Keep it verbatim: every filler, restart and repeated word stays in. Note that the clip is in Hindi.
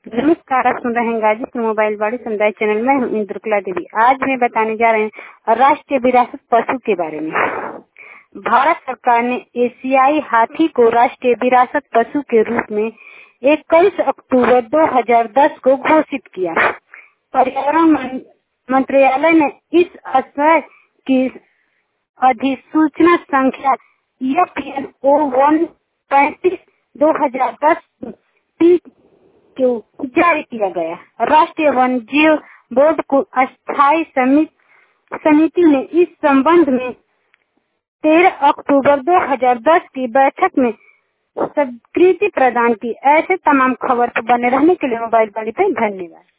नमस्कार, आप सुन रहे हैं गाजीपुर मोबाइल बाड़ी समुदाय चैनल में। हूँ इंद्रकला देवी। आज मैं बताने जा रहे हैं राष्ट्रीय विरासत पशु के बारे में। भारत सरकार ने एशियाई हाथी को राष्ट्रीय विरासत पशु के रूप में इक्कीस अक्टूबर दो हज़ार दस को घोषित किया। पर्यावरण मंत्रालय ने इस आशय की अधिसूचना संख्या एफ एन ओ वन पैंतीस दो हजार दस को जारी किया गया। राष्ट्रीय वन जीव बोर्ड को अस्थायी समिति ने इस संबंध में तेरह अक्टूबर दो हज़ार दस की बैठक में स्वीकृति प्रदान की। ऐसे तमाम खबर पर बने रहने के लिए मोबाइल वाली पे धन्यवाद।